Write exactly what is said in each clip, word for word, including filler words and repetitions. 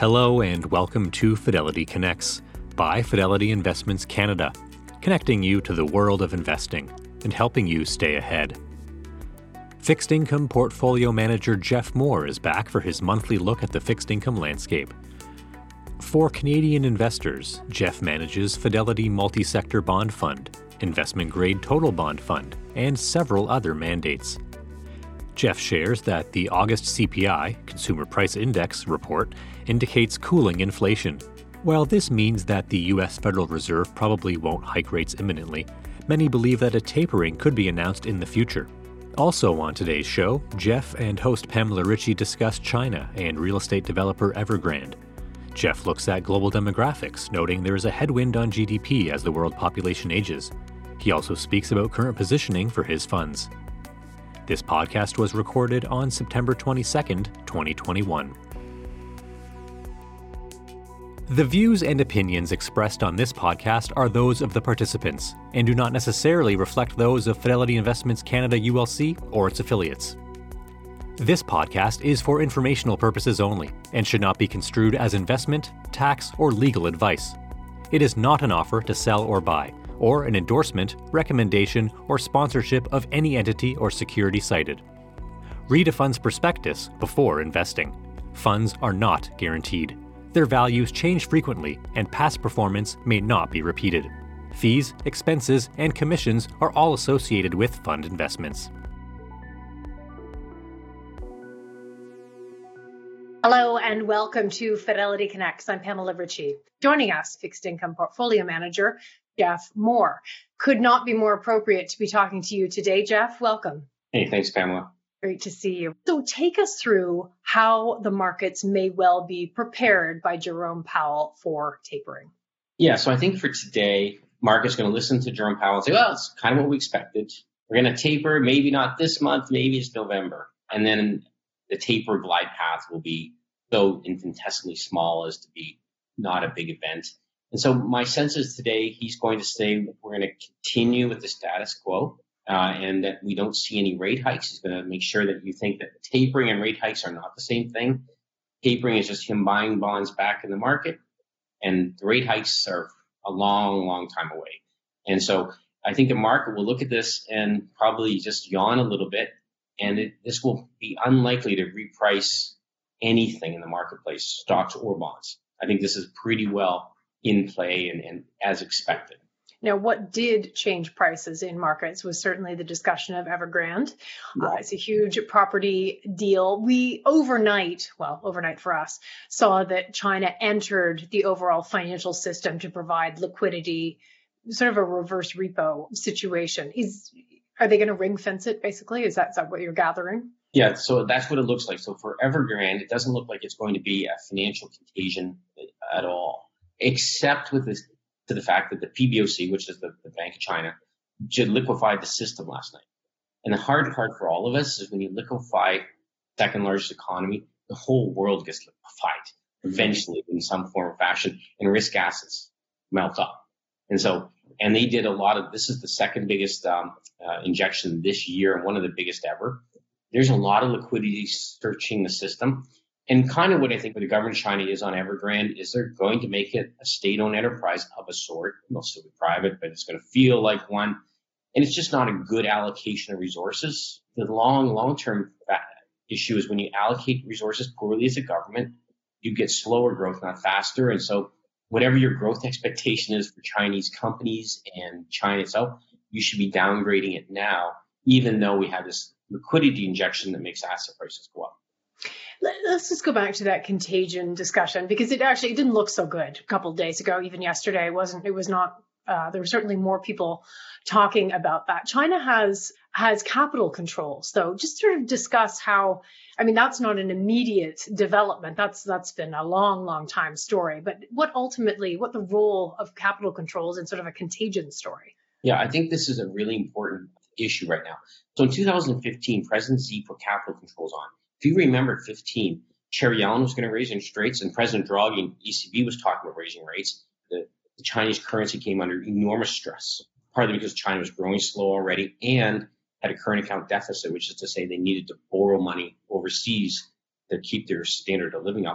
Hello and welcome to Fidelity Connects by Fidelity Investments Canada, connecting you to the world of investing and helping you stay ahead. Fixed income portfolio manager Jeff Moore is back for his monthly look at the fixed income landscape. For Canadian investors, Jeff manages Fidelity Multi-Sector Bond Fund, Investment Grade Total Bond Fund, and several other mandates. Jeff shares that the August C P I, Consumer Price Index, report indicates cooling inflation. While this means that the U S Federal Reserve probably won't hike rates imminently, many believe that a tapering could be announced in the future. Also on today's show, Jeff and host Pamela Ritchie discuss China and real estate developer Evergrande. Jeff looks at global demographics, noting there is a headwind on G D P as the world population ages. He also speaks about current positioning for his funds. This podcast was recorded on September twenty-second, twenty twenty-one. The views and opinions expressed on this podcast are those of the participants and do not necessarily reflect those of Fidelity Investments Canada U L C or its affiliates. This podcast is for informational purposes only and should not be construed as investment, tax, or legal advice. It is not an offer to sell or buy, or an endorsement, recommendation, or sponsorship of any entity or security cited. Read a fund's prospectus before investing. Funds are not guaranteed. Their values change frequently, and past performance may not be repeated. Fees, expenses, and commissions are all associated with fund investments. Hello and welcome to Fidelity Connects. I'm Pamela Ritchie. Joining us, fixed income portfolio manager Jeff Moore. Could not be more appropriate to be talking to you today, Jeff. Welcome. Hey, thanks, Pamela. Great to see you. So take us through how the markets may well be prepared by Jerome Powell for tapering. Yeah, so I think for today, market's going to listen to Jerome Powell and say, well, it's kind of what we expected. We're going to taper, maybe not this month, maybe it's November. And then the taper glide path will be so infinitesimally small as to be not a big event. And so my sense is today he's going to say we're going to continue with the status quo uh, and that we don't see any rate hikes. He's going to make sure that you think that tapering and rate hikes are not the same thing. Tapering is just him buying bonds back in the market, and the rate hikes are a long, long time away. And so I think the market will look at this and probably just yawn a little bit, and it, this will be unlikely to reprice anything in the marketplace, stocks or bonds. I think this is pretty well in play and, and as expected. Now, what did change prices in markets was certainly the discussion of Evergrande. Right. Uh, it's a huge property deal. We overnight, well, overnight for us, saw that China entered the overall financial system to provide liquidity, sort of a reverse repo situation. Is Are they going to ring fence it, basically? Is that, is that what you're gathering? Yeah, so that's what it looks like. So for Evergrande, it doesn't look like it's going to be a financial contagion at all, except with this, to the fact that the P B O C, which is the, the Bank of China, just liquefied the system last night. And the hard part for all of us is when you liquefy second largest economy, the whole world gets liquefied eventually in some form or fashion, and risk assets melt up. And so, and they did a lot of, this is the second biggest um, uh, injection this year and one of the biggest ever. There's a lot of liquidity searching the system. And kind of what I think the government of China is on Evergrande is they're going to make it a state-owned enterprise of a sort. It'll still be private, but it's going to feel like one. And it's just not a good allocation of resources. The long, long-term issue is when you allocate resources poorly as a government, you get slower growth, not faster. And so whatever your growth expectation is for Chinese companies and China itself, you should be downgrading it now, even though we have this liquidity injection that makes asset prices go up. Let's just go back to that contagion discussion, because it actually it didn't look so good a couple of days ago. Even yesterday, it wasn't. It was not. Uh, there were certainly more people talking about that. China has has capital controls, though. Just sort of discuss how. I mean, that's not an immediate development. That's that's been a long, long time story. But what ultimately, what the role of capital controls in sort of a contagion story? Yeah, I think this is a really important issue right now. So in two thousand fifteen, President Xi put capital controls on. If you remember fifteen, Chair Yellen was going to raise interest rates, and President Draghi and E C B was talking about raising rates. The, the Chinese currency came under enormous stress, partly because China was growing slow already and had a current account deficit, which is to say they needed to borrow money overseas to keep their standard of living up.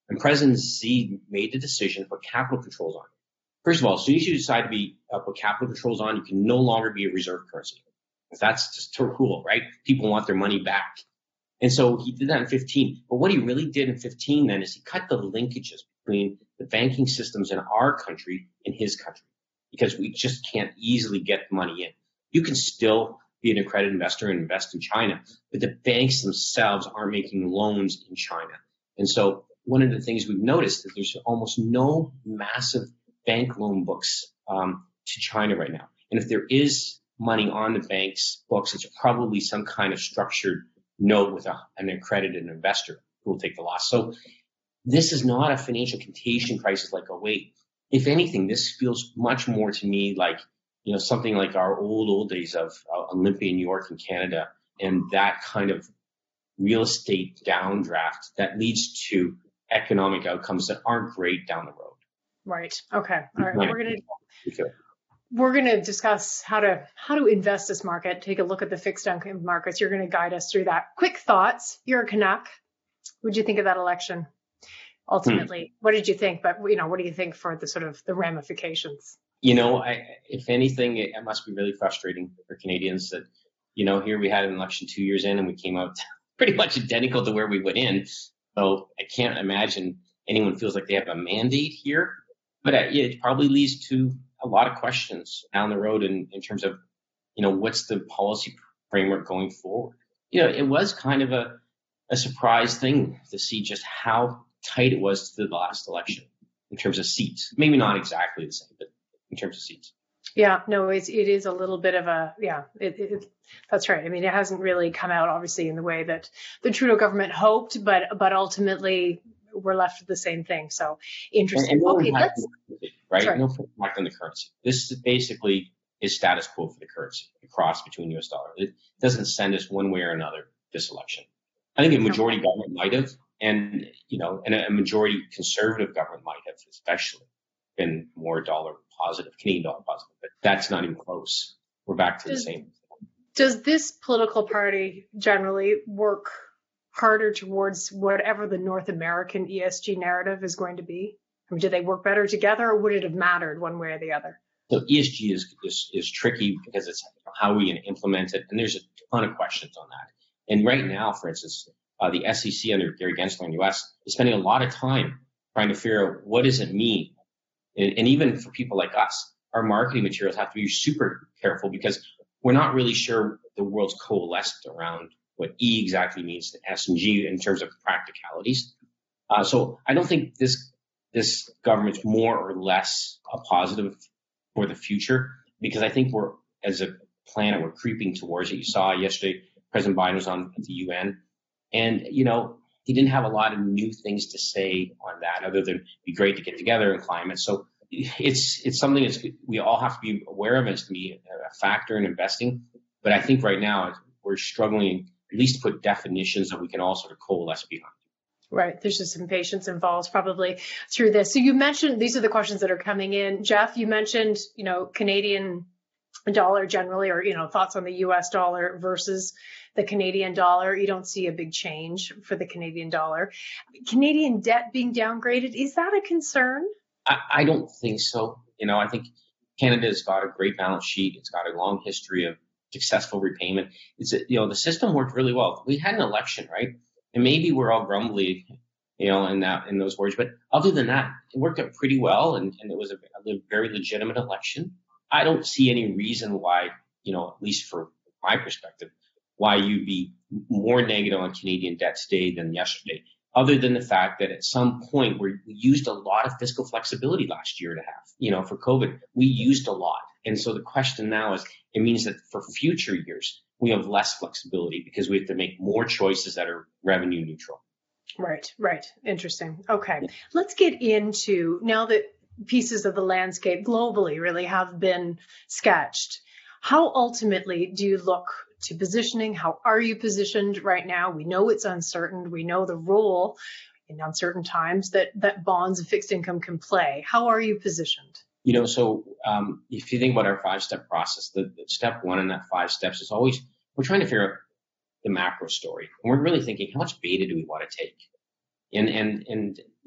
And President Xi made the decision to put capital controls on. First of all, as soon as you decide to be uh, put capital controls on, you can no longer be a reserve currency. That's just a rule, right? People want their money back. And so he did that in fifteen. But what he really did in fifteen then is he cut the linkages between the banking systems in our country and his country, because we just can't easily get money in. You can still be an accredited investor and invest in China, but the banks themselves aren't making loans in China. And so one of the things we've noticed is there's almost no massive bank loan books um, to China right now. And if there is money on the bank's books, it's probably some kind of structured note with a, an accredited investor who will take the loss. So this is not a financial contagion crisis like oh eight. If anything, this feels much more to me like, you know, something like our old, old days of uh, Olympia, New York, and Canada, and that kind of real estate downdraft that leads to economic outcomes that aren't great down the road. Right. Okay. All right. We're going to we're going to discuss how to how to invest this market. Take a look at the fixed income markets. You're going to guide us through that. Quick thoughts. You're a Canuck. What did you think of that election? Ultimately, hmm. what did you think? But you know, what do you think for the sort of the ramifications? You know, I, if anything, it, it must be really frustrating for Canadians that, you know, here we had an election two years in and we came out pretty much identical to where we went in. So I can't imagine anyone feels like they have a mandate here. But it probably leads to a lot of questions down the road in, in terms of, you know, what's the policy framework going forward? You know, it was kind of a, a surprise thing to see just how tight it was to the last election in terms of seats. Maybe not exactly the same, but in terms of seats. Yeah, no, it's, it is a little bit of a, yeah, it, it, that's right. I mean, it hasn't really come out, obviously, in the way that the Trudeau government hoped, but but ultimately we're left with the same thing. So interesting. And, and no okay, let's, right? sorry. No impact on the currency. This is basically is status quo for the currency, the cross between U S dollar. It doesn't send us one way or another this election. I think a majority okay. government might have, and you know, and a majority conservative government might have, especially been more dollar positive, Canadian dollar positive, but that's not even close. We're back to does, the same. Does this political party generally work harder towards whatever the North American E S G narrative is going to be? I mean, do they work better together, or would it have mattered one way or the other? So E S G is is, is tricky because it's how are we going to implement it, and there's a ton of questions on that. And right now, for instance, uh, the S E C under Gary Gensler in the U S is spending a lot of time trying to figure out what does it mean. And, and even for people like us, our marketing materials have to be super careful because we're not really sure the world's coalesced around what E exactly means to S and G in terms of practicalities. Uh, so I don't think this this government's more or less a positive for the future, because I think we're, as a planet, we're creeping towards it. You saw yesterday, President Biden was on at the U N, and, you know, he didn't have a lot of new things to say on that other than it'd be great to get together in climate. So it's it's something that's we all have to be aware of. It's to be a factor in investing. But I think right now we're struggling at least to put definitions that we can all sort of coalesce behind. Right. There's just some patience involved probably through this. So you mentioned, these are the questions that are coming in. Jeff, you mentioned, you know, Canadian dollar generally, or, you know, thoughts on the U S dollar versus the Canadian dollar. You don't see a big change for the Canadian dollar. Canadian debt being downgraded, is that a concern? I, I don't think so. You know, I think Canada's got a great balance sheet. It's got a long history of successful repayment. It's, a, you know, the system worked really well. We had an election, right? And maybe we're all grumbly, you know, in that, in those words, but other than that, it worked out pretty well. And, and it was a, a very legitimate election. I don't see any reason why, you know, at least for my perspective, why you'd be more negative on Canadian debt today than yesterday, other than the fact that at some point we used a lot of fiscal flexibility last year and a half, you know, for COVID, we used a lot. And so the question now is, it means that for future years, we have less flexibility because we have to make more choices that are revenue neutral. Right, right. Interesting. Okay. Let's get into, now that pieces of the landscape globally really have been sketched, how ultimately do you look to positioning? How are you positioned right now? We know it's uncertain. We know the role in uncertain times that, that bonds and fixed income can play. How are you positioned? You know, so um, if you think about our five-step process, the, the step one in that five steps is always, we're trying to figure out the macro story. And we're really thinking, how much beta do we want to take? And, and, and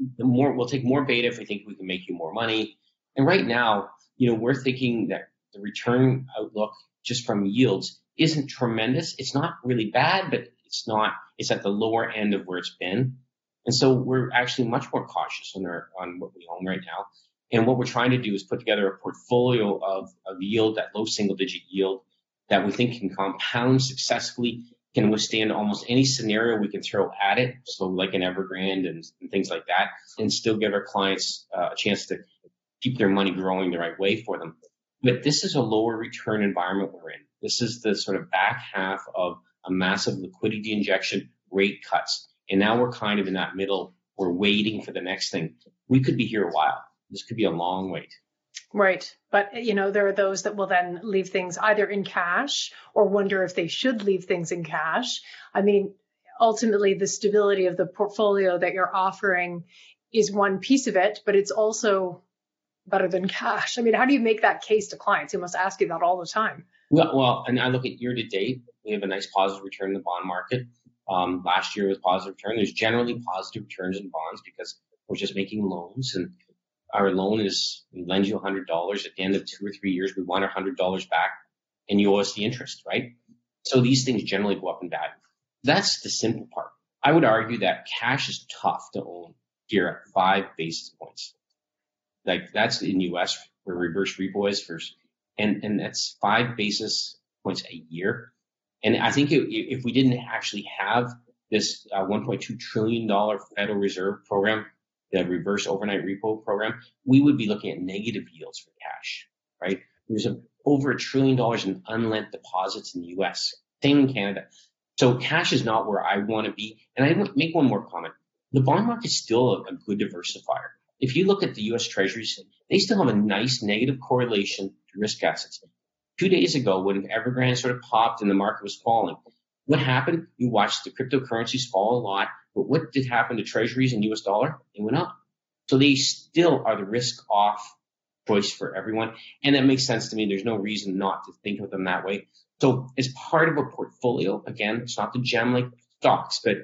the more we'll take more beta if we think we can make you more money. And right now, you know, we're thinking that the return outlook just from yields isn't tremendous. It's not really bad, but it's not, it's at the lower end of where it's been. And so we're actually much more cautious on our, on what we own right now. And what we're trying to do is put together a portfolio of, of yield, that low single digit yield that we think can compound successfully, can withstand almost any scenario we can throw at it. So like an Evergrande and, and things like that, and still give our clients uh, a chance to keep their money growing the right way for them. But this is a lower return environment we're in. This is the sort of back half of a massive liquidity injection, rate cuts. And now we're kind of in that middle. We're waiting for the next thing. We could be here a while. This could be a long wait. Right. But, you know, there are those that will then leave things either in cash or wonder if they should leave things in cash. I mean, ultimately, the stability of the portfolio that you're offering is one piece of it, but it's also better than cash. I mean, how do you make that case to clients? They must ask you that all the time. Well, well, and I look at year to date, we have a nice positive return in the bond market. Um, last year was positive return. There's generally positive returns in bonds because we're just making loans, and our loan is, we lend you one hundred dollars. At the end of two or three years, we want our one hundred dollars back, and you owe us the interest, right? So these things generally go up in value. That's the simple part. I would argue that cash is tough to own here at five basis points. Like that's in U S where reverse repo is first, and and that's five basis points a year. And I think it, if we didn't actually have this uh, one point two trillion dollars Federal Reserve program, the reverse overnight repo program, we would be looking at negative yields for cash, right? There's a, over a trillion dollars in unlent deposits in the U S, same in Canada. So cash is not where I want to be. And I want to make one more comment. The bond market is still a, a good diversifier. If you look at the U S Treasuries, they still have a nice negative correlation to risk assets. Two days ago, when Evergrande sort of popped and the market was falling, what happened? You watched the cryptocurrencies fall a lot, but what did happen to Treasuries and U S dollar? They went up. So they still are the risk-off choice for everyone, and that makes sense to me. There's no reason not to think of them that way. So as part of a portfolio, again, it's not the gem like stocks, but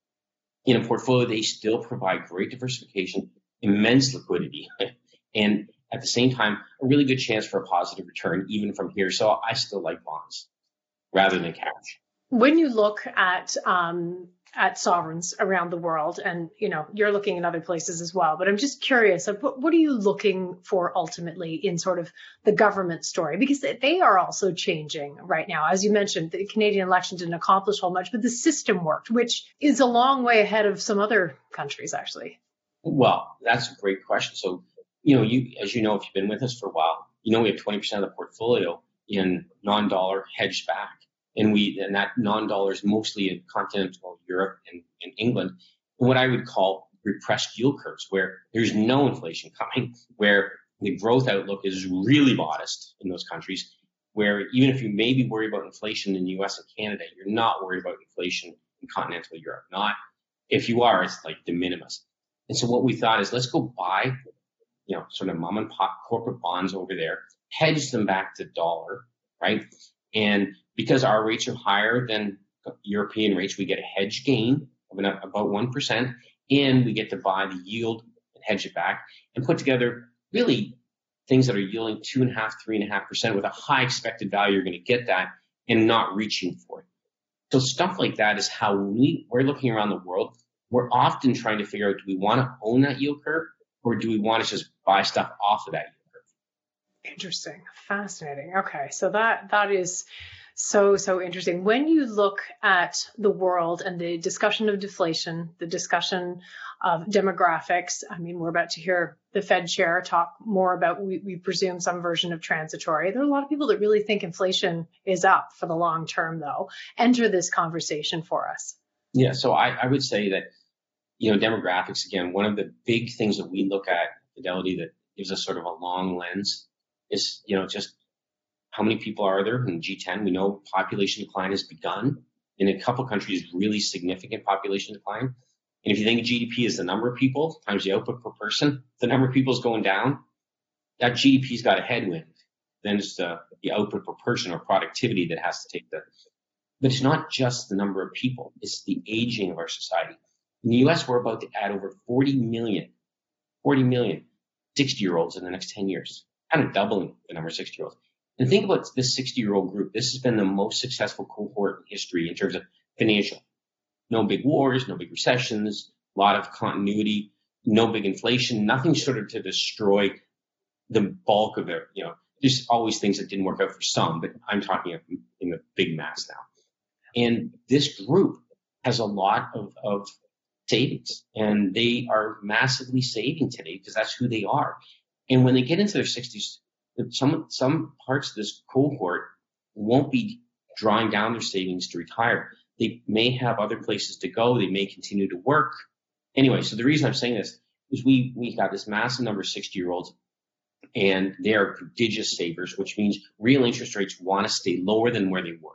in a portfolio, they still provide great diversification, immense liquidity, and at the same time, a really good chance for a positive return, even from here. So I still like bonds rather than cash. When you look at um, at sovereigns around the world, and you know you're looking in other places as well, but I'm just curious, what, what are you looking for ultimately in sort of the government story? Because they are also changing right now. As you mentioned, the Canadian election didn't accomplish all much, but the system worked, which is a long way ahead of some other countries, actually. Well, that's a great question. So, you know, you as you know, if you've been with us for a while, you know we have twenty percent of the portfolio in non-dollar hedged back. And we, and that non-dollar is mostly in continental Europe and, and England, and what I would call repressed yield curves, where there's no inflation coming, where the growth outlook is really modest in those countries, where even if you maybe worry about inflation in the U S and Canada, you're not worried about inflation in continental Europe. Not, if you are, it's like de minimis. And so what we thought is let's go buy, you know, sort of mom and pop corporate bonds over there, hedge them back to dollar, right? And because our rates are higher than European rates, we get a hedge gain of about one percent, and we get to buy the yield and hedge it back and put together really things that are yielding two and a half, three and a half percent with a high expected value. You're going to get that and not reaching for it. So stuff like that is how we, we're looking around the world. We're often trying to figure out, do we want to own that yield curve or do we want to just buy stuff off of that yield curve? Interesting. Fascinating. Okay. So that, that is so, so interesting. When you look at the world and the discussion of deflation, the discussion of demographics, I mean, we're about to hear the Fed chair talk more about, we, we presume, some version of transitory. There are a lot of people that really think inflation is up for the long term, though. Enter this conversation for us. Yeah. So I, I would say that, you know, demographics, again, one of the big things that we look at Fidelity that gives us sort of a long lens is, you know, just how many people are there in G ten? We know population decline has begun. In a couple of countries, really significant population decline. And if you think G D P is the number of people times the output per person, the number of people is going down, that G D P's got a headwind. Then it's the, the output per person or productivity that has to take the, but it's not just the number of people, it's the aging of our society. In the U S, we're about to add over forty million, forty million sixty-year-olds in the next ten years, kind of doubling the number of sixty-year-olds. And think about this sixty-year-old group. This has been the most successful cohort in history in terms of financial. No big wars, no big recessions, a lot of continuity, no big inflation, nothing sort of to destroy the bulk of it. You know, there's always things that didn't work out for some, but I'm talking in the big mass now. And this group has a lot of, of savings, and they are massively saving today because that's who they are. And when they get into their sixties, some some parts of this cohort won't be drawing down their savings to retire. They may have other places to go. They may continue to work. Anyway, so the reason I'm saying this is we we got this massive number of sixty-year-olds, and they are prodigious savers, which means real interest rates want to stay lower than where they were.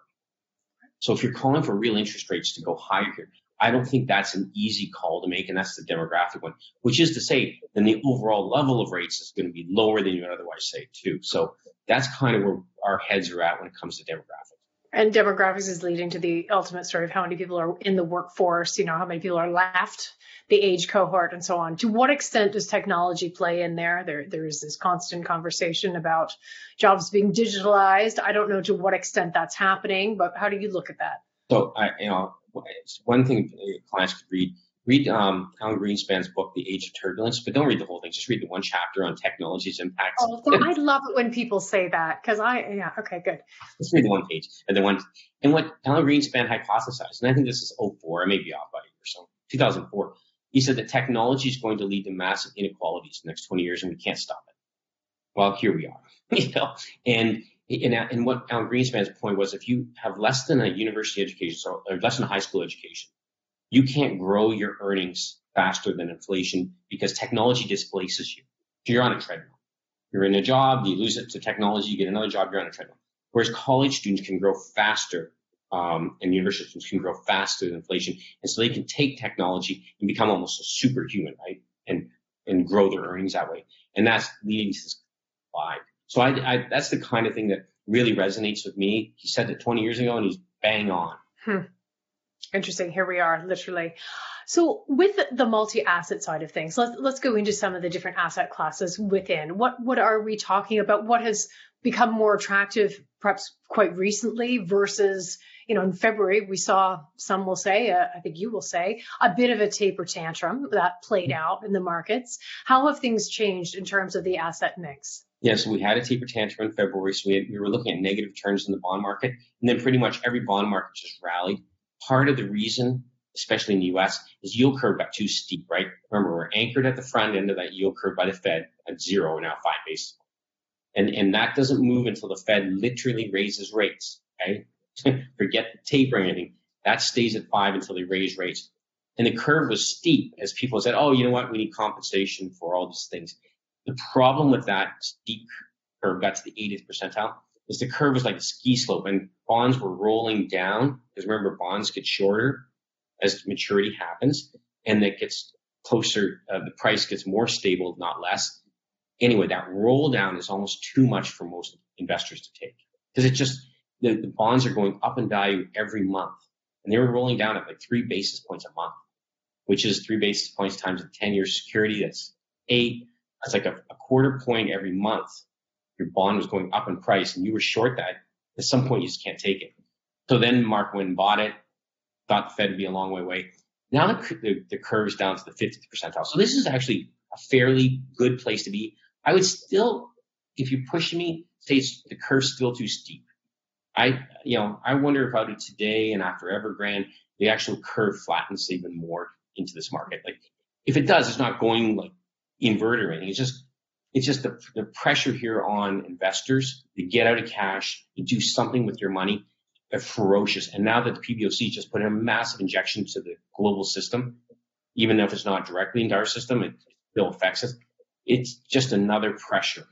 So if you're calling for real interest rates to go higher here, I don't think that's an easy call to make, and that's the demographic one, which is to say then the overall level of rates is going to be lower than you would otherwise say too. So that's kind of where our heads are at when it comes to demographics. And demographics is leading to the ultimate story of how many people are in the workforce, you know, how many people are left, the age cohort, and so on. To what extent does technology play in there? There, there is this constant conversation about jobs being digitalized. I don't know to what extent that's happening, but how do you look at that? So, I, you know, it's one thing clients could read. Read um, Alan Greenspan's book, The Age of Turbulence, but don't read the whole thing. Just read the one chapter on technology's impacts. Oh, I love it when people say that because I, yeah, okay, good. Let's read the one page and the one, and what Alan Greenspan hypothesized, and I think this is oh four, I may be off by a year or so, two thousand four. He said that technology is going to lead to massive inequalities in the next twenty years, and we can't stop it. Well, here we are, you know, and. And, and what Alan Greenspan's point was, if you have less than a university education, so, or less than a high school education, you can't grow your earnings faster than inflation because technology displaces you. So you're on a treadmill. You're in a job, you lose it to technology, you get another job, you're on a treadmill. Whereas college students can grow faster, um, and university students can grow faster than inflation. And so they can take technology and become almost a superhuman, right? And, and grow their earnings that way. And that's leading to this slide. So I, I, that's the kind of thing that really resonates with me. He said it twenty years ago, and he's bang on. Hmm. Interesting. Here we are, literally. So with the multi-asset side of things, let's let's go into some of the different asset classes within. What what are we talking about? What has become more attractive, perhaps quite recently, versus, you know, in February we saw, some will say, uh, I think you will say, a bit of a taper tantrum that played out in the markets. How have things changed in terms of the asset mix? Yeah, so we had a taper tantrum in February, so we, had, we were looking at negative returns in the bond market, and then pretty much every bond market just rallied. Part of the reason, especially in the U S, is yield curve got too steep, right? Remember, we're anchored at the front end of that yield curve by the Fed at zero, now five basis points. And, and that doesn't move until the Fed literally raises rates, okay? Forget the tapering or anything. That stays at five until they raise rates. And the curve was steep as people said, oh, you know what, we need compensation for all these things. The problem with that steep curve, got to the eightieth percentile, is the curve was like a ski slope, and bonds were rolling down, because remember, bonds get shorter as maturity happens, and it gets closer, uh, the price gets more stable, not less. Anyway, that roll down is almost too much for most investors to take, because it just, the, the bonds are going up in value every month, and they were rolling down at like three basis points a month, which is three basis points times a ten-year security. That's eight. That's like a, a quarter point every month. Your bond was going up in price, and you were short that. At some point, you just can't take it. So then Mark went and bought it, thought the Fed would be a long way away. Now the, the, the curve's down to the fiftieth percentile. So this is actually a fairly good place to be. I would still, if you push me, say it's, the curve's still too steep. I, you know, I wonder if out of today and after Evergrande, the actual curve flattens even more into this market. Like, if it does, it's not going like invert or anything. It's just, it's just the, the pressure here on investors to get out of cash, to do something with your money, are ferocious. And now that the P B O C just put in a massive injection to the global system, even if it's not directly into our system, it still affects us. It's just another pressure.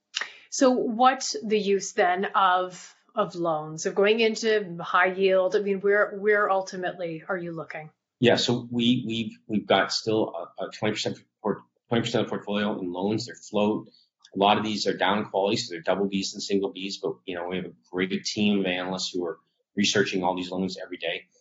So what's the use then of of loans, of going into high yield? I mean, where where ultimately are you looking? Yeah, so we we've we've got still a, a twenty percent twenty percent of the portfolio in loans. They're float. A lot of these are down quality, so they're double Bs and single Bs. But you know, we have a great team of analysts who are researching all these loans every day.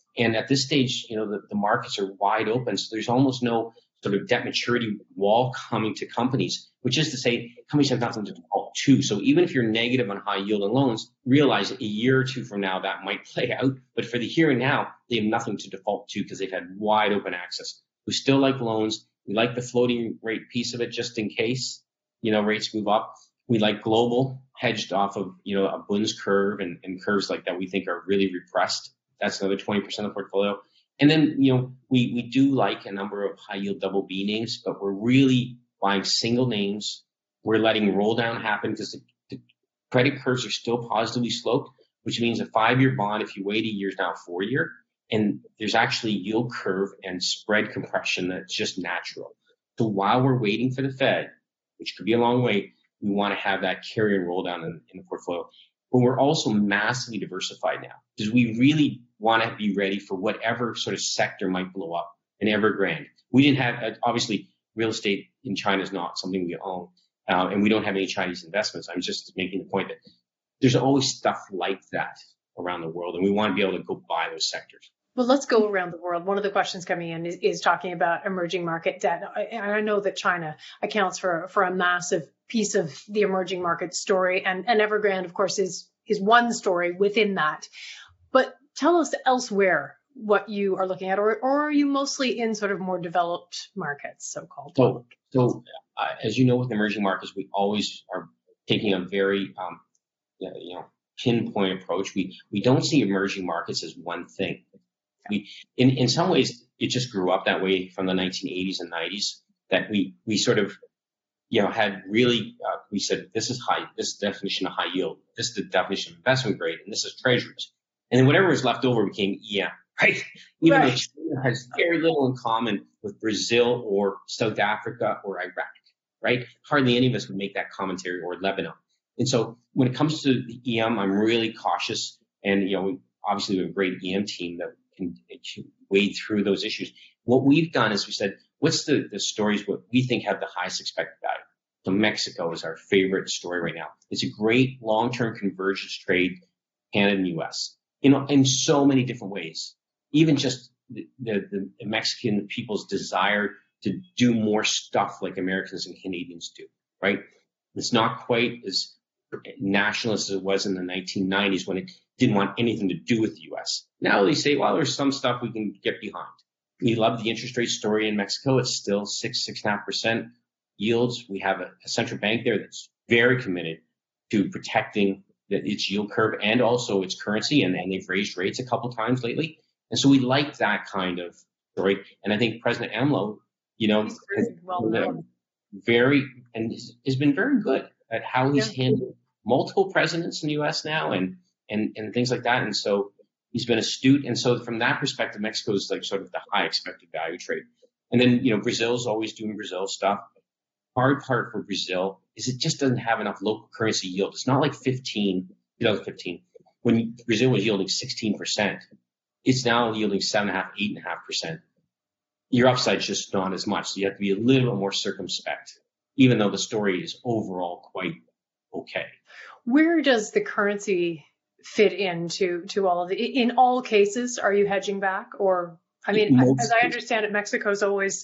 And at this stage, you know, the, the markets are wide open. So there's almost no sort of debt maturity wall coming to companies, which is to say companies have nothing to default to. So even if you're negative on high yielding loans, realize a year or two from now that might play out. But for the here and now, they have nothing to default to because they've had wide open access. We still like loans. We like the floating rate piece of it just in case, you know, rates move up. We like global hedged off of, you know, a Bunds curve and, and curves like that we think are really repressed. That's another twenty percent of the portfolio. And then, you know, we, we do like a number of high yield double B names, but we're really buying single names. We're letting roll down happen because the, the credit curves are still positively sloped, which means a five-year bond, if you wait a year, is now a four-year. And there's actually yield curve and spread compression that's just natural. So while we're waiting for the Fed, which could be a long wait, we want to have that carry and roll down in, in the portfolio. But we're also massively diversified now because we really want to be ready for whatever sort of sector might blow up in Evergrande. We didn't have, obviously, real estate in China is not something we own, uh, and we don't have any Chinese investments. I'm just making the point that there's always stuff like that around the world, and we want to be able to go buy those sectors. Well, let's go around the world. One of the questions coming in is, is talking about emerging market debt. And I know that China accounts for, for a massive piece of the emerging market story. And, and Evergrande, of course, is, is one story within that. But tell us elsewhere what you are looking at, or, or are you mostly in sort of more developed markets, so-called? So, so uh, as you know, with emerging markets, we always are taking a very, um, you know, pinpoint approach. We, we don't see emerging markets as one thing. We, in, in some ways, it just grew up that way from the nineteen eighties and nineties, that we, we sort of, you know, had really, uh, we said, this is high, this is the definition of high yield, this is the definition of investment grade, and this is treasuries. And then whatever was left over became E M, right? Even right. though China has very little in common with Brazil or South Africa or Iraq, right? Hardly any of us would make that commentary, or Lebanon. And so when it comes to the E M, I'm really cautious. And, you know, obviously we have a great E M team that can wade through those issues. What we've done is we said, what's the, the stories what we think have the highest expected value? So Mexico is our favorite story right now. It's a great long-term convergence trade, Canada and U S, you know, in so many different ways. Even just the, the, the Mexican people's desire to do more stuff like Americans and Canadians do, right? It's not quite as nationalist as it was in the nineteen nineties when it didn't want anything to do with the U S. Now they say, well, there's some stuff we can get behind. We love the interest rate story in Mexico. It's still six, six and a half percent yields. We have a, a central bank there that's very committed to protecting the, its yield curve and also its currency, and, and they've raised rates a couple times lately. And so we like that kind of story. And I think President AMLO, you know, He's very well known. very and has been very good at how he's Yeah. handled multiple presidents in the U S now and, and, and things like that. And so he's been astute. And so from that perspective, Mexico is like sort of the high expected value trade. And then, you know, Brazil's always doing Brazil stuff. Hard part for Brazil is it just doesn't have enough local currency yield. It's not like fifteen, twenty fifteen, when Brazil was yielding sixteen percent. It's now yielding seven and a half, eight and a half percent. Your upside's just not as much. So you have to be a little bit more circumspect, even though the story is overall quite okay. Where does the currency fit into to all of the, in all cases, are you hedging back? Or, I mean, Most as I understand it, Mexico's always,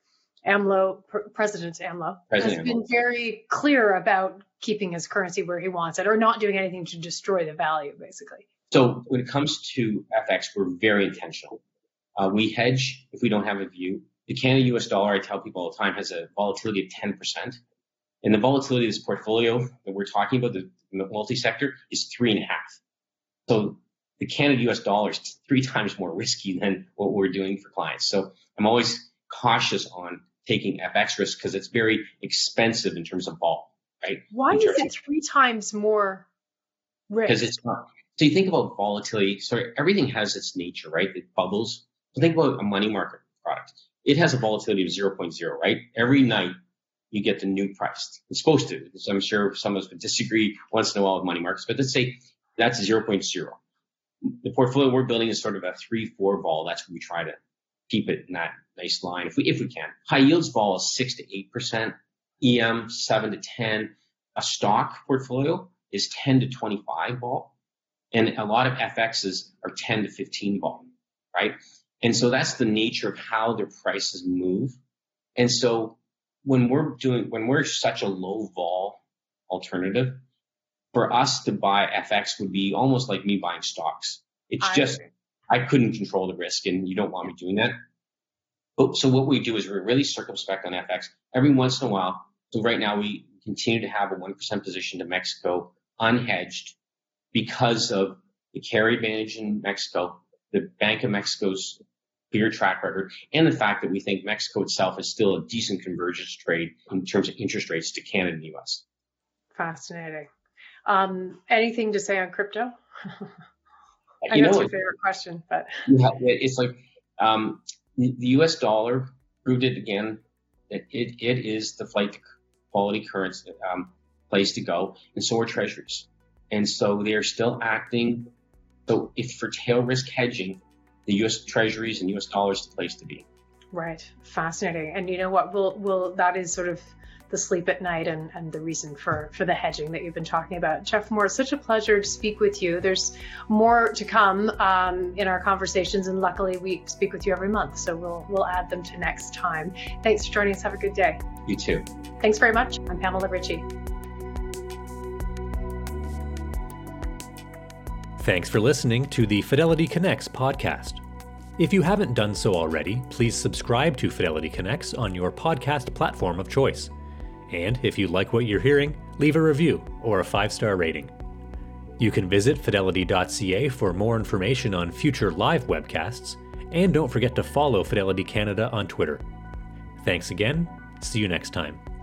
AMLO, President AMLO, President has been AMLO. very clear about keeping his currency where he wants it, or not doing anything to destroy the value, basically. So when it comes to F X, we're very intentional. Uh, we hedge if we don't have a view. The Canada U S dollar, I tell people all the time, has a volatility of ten percent. And the volatility of this portfolio that we're talking about, the multi-sector, is three and a half. So the Canada U S dollar is three times more risky than what we're doing for clients. So I'm always cautious on taking F X risk because it's very expensive in terms of vol, right? Why In is terms it three times more risk? Because it's not. So you think about volatility. So everything has its nature, right? It bubbles. So think about a money market product. It has a volatility of zero point zero, right? Every night you get the new price. It's supposed to. So I'm sure some of us would disagree once in a while with money markets, but let's say that's zero point zero. The portfolio we're building is sort of a three, four vol. That's what we try to keep it in that nice line if we if we can. High yields vol is six to eight percent. E M seven to ten. A stock portfolio is ten to twenty-five vol. And a lot of F Xs are ten to fifteen vol, right? And so that's the nature of how their prices move. And so when we're doing, when we're such a low vol alternative, for us to buy F X would be almost like me buying stocks. It's I just, agree. I couldn't control the risk, and you don't want me doing that. But, so what we do is we're really circumspect on F X every once in a while. So right now we continue to have a one percent position to Mexico unhedged because of the carry advantage in Mexico, the Bank of Mexico's clear track record, and the fact that we think Mexico itself is still a decent convergence trade in terms of interest rates to Canada and the U S. Fascinating. Um, anything to say on crypto? I You know it's know, your favorite question, but yeah, it's like um, the, the U S dollar proved it again. It, it, it is the flight to quality currency um, place to go, and so are treasuries. And so they are still acting. So if for tail risk hedging, the U S treasuries and U S dollars is the place to be. right. Fascinating. And you know what? We'll, we'll, that is sort of the sleep at night and, and the reason for, for the hedging that you've been talking about. Jeff Moore, it's such a pleasure to speak with you. There's more to come um, in our conversations, and luckily we speak with you every month, so we'll, we'll add them to next time. Thanks for joining us. Have a good day. You too. Thanks very much. I'm Pamela Ritchie. Thanks for listening to the Fidelity Connects podcast. If you haven't done so already, please subscribe to Fidelity Connects on your podcast platform of choice. And if you like what you're hearing, leave a review or a five-star rating. You can visit fidelity dot c a for more information on future live webcasts, and don't forget to follow Fidelity Canada on Twitter. Thanks again. See you next time.